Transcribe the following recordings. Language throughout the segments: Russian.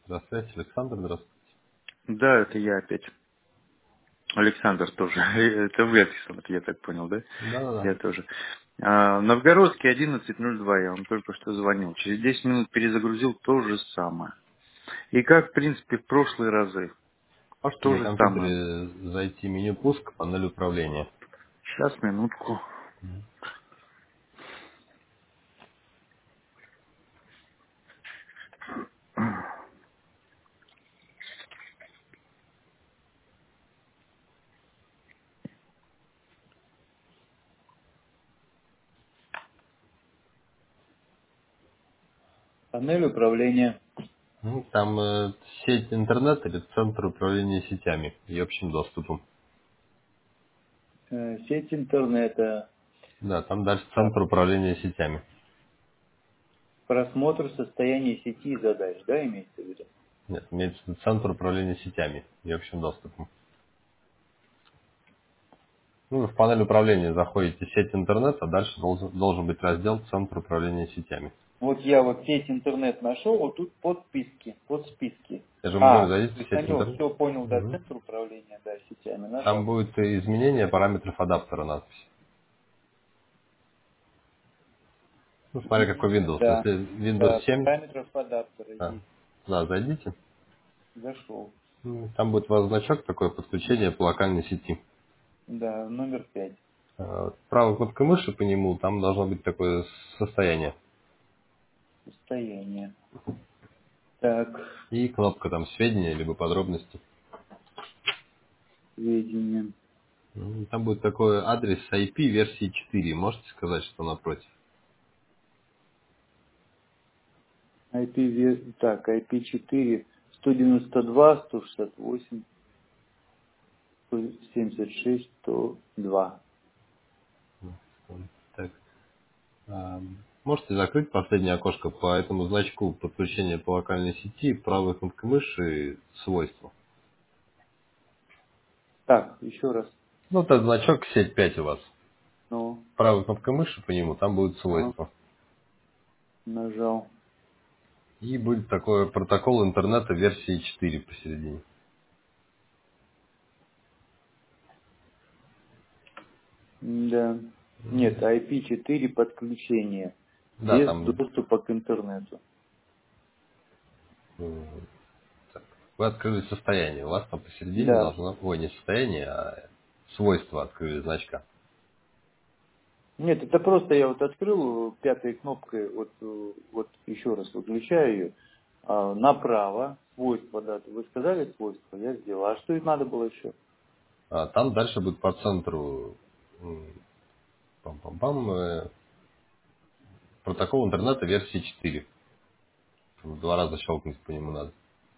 Здравствуйте, Александр, здравствуйте. Да, это я опять. Александр тоже. Это вы, Александр, я так понял, да? Да-да-да. Я тоже. Новгородский 11:02, я вам только что звонил. Через 10 минут перезагрузил то же самое. И как, в принципе, в прошлые разы. Можете То на же самое. компьютере зайти в меню пуск, панель управления. Сейчас, минутку. Панель управления. Там сеть интернет или центр управления сетями и общим доступом. Сеть интернета. Да, там дальше Так. центр управления сетями. Просмотр состояния сети и задач, да, имеется в виду? Нет, имеется в виду центр управления сетями и общим доступом. Ну, вы в панель управления заходите в сеть интернет, а дальше должен быть раздел центр управления сетями. Вот я вот сеть интернет нашел, вот тут подсписки. Я же говорю, То зайдите в есть на сеть него интернет. все понял, да, Мгм. центр управления, да, сетями Там нажал. будет изменение параметров адаптера надпись. Ну, смотря какой Windows. Да, Если Windows да, 7, параметров адаптера да, есть. да, зайдите. Зашел. Там будет у вас значок такое подключение по локальной сети. Да, номер 5. Правой кнопкой мыши по нему там должно быть такое состояние. Состояние. Так, И кнопка там сведения, либо подробности. сведения. Там будет такой адрес IP версии 4. Можете сказать, что напротив? Так, IP4, 192, 168, 176, 102. Так. Можете закрыть последнее окошко по этому значку подключения по локальной сети, правой кнопкой мыши свойства. Так, еще раз. Ну, этот значок сеть 5 у вас. Ну, Правой кнопкой мыши по нему там будет ага, свойства. нажал. И будет такой протокол интернета версии 4 посередине. Да. Нет, IP4 подключение. Да, Без там доступа к интернету. так, вы открыли состояние. У вас там посередине Да. должно... Ой, не состояние, а свойства открыли значка. Нет, это просто я вот открыл пятой кнопкой, вот еще раз выключаю ее, направо, свойства, да, вы сказали свойства, я сделал. А что и надо было еще? Там дальше будет по центру пам-пам-пам, протокол интернета версии 4. В 2 раза щелкнуть по нему надо.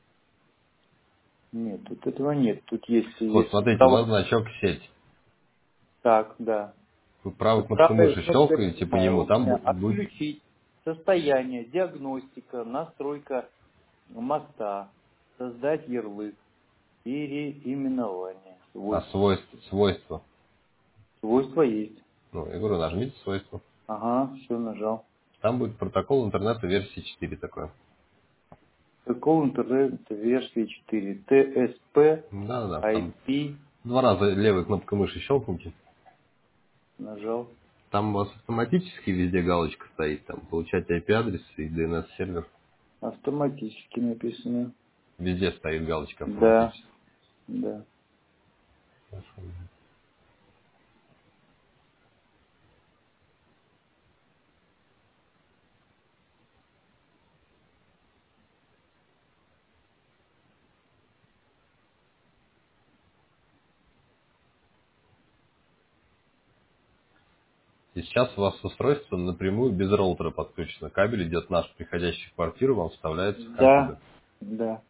Нет, тут этого нет. Тут есть Вот, версия смотрите, у вас права. значок сеть. Так, да. Вы правой Вот кнопкой правая мыши кнопка, я щелкаете по нему, понимаю, у там меня будет... отключить состояние, диагностика, настройка моста, создать ярлык, переименование, свойства. свойства. Свойства есть. Ну, я говорю, нажмите свойства. Ага, все нажал. Там будет протокол интернета версии 4 такой. Протокол интернет-версии 4. TSP, Да-да-да, там IP, 2 раза левой кнопкой мыши щелкните. нажал. Там у вас автоматически везде галочка стоит, там получать IP-адрес и DNS-сервер. Автоматически написано. Везде стоит галочка Да, автоматически. да. И сейчас у вас устройство напрямую без роутера подключено. Кабель идет наш, приходящий в квартиру, вам вставляется в Да, компьютер. да.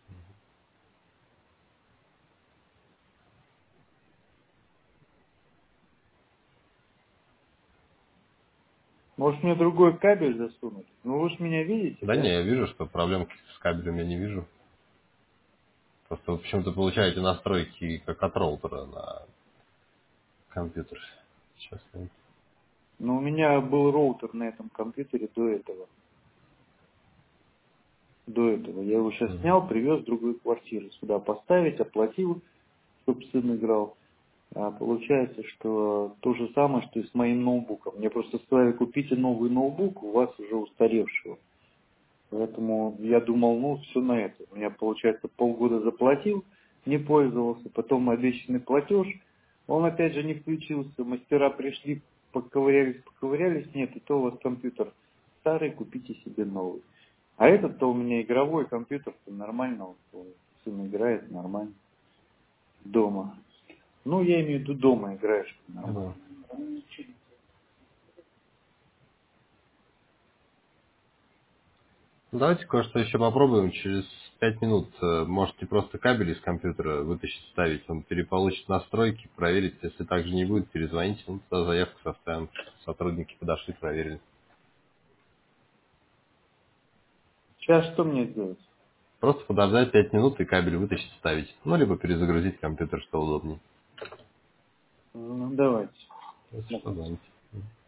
Может мне другой кабель засунуть? Ну вы ж меня видите, Да не, да? я вижу, что проблем с кабелем я не вижу. Просто вы почему-то получаете настройки как от роутера на компьютер. Сейчас я... Но у меня был роутер на этом компьютере до этого. до этого. Я его сейчас снял, привез в другую квартиру. Сюда поставить, оплатил, чтобы сын играл. А получается, что то же самое, что и с моим ноутбуком. Мне просто сказали, купите новый ноутбук, у вас уже устаревшего. Поэтому я думал, ну, все на это. У меня, получается, полгода заплатил, не пользовался, потом обещанный платеж, он опять же не включился. Мастера пришли, поковырялись, нет, и то у вас компьютер старый, купите себе новый. А этот-то у меня игровой компьютер-то нормально, вот, сын играет нормально дома. Ну, я имею в виду дома играешь нормально. Да. Давайте кое-что еще попробуем. Через 5 минут можете просто кабель из компьютера вытащить, вставить. Он переполучит настройки, проверить. Если так же не будет, перезвоните. Ну, тогда заявку составим. Сотрудники подошли, проверили. Сейчас что мне делать? Просто подождать 5 минут и кабель вытащить, вставить. Ну, либо перезагрузить компьютер, что удобнее. Ну, давайте. Если что, звоните.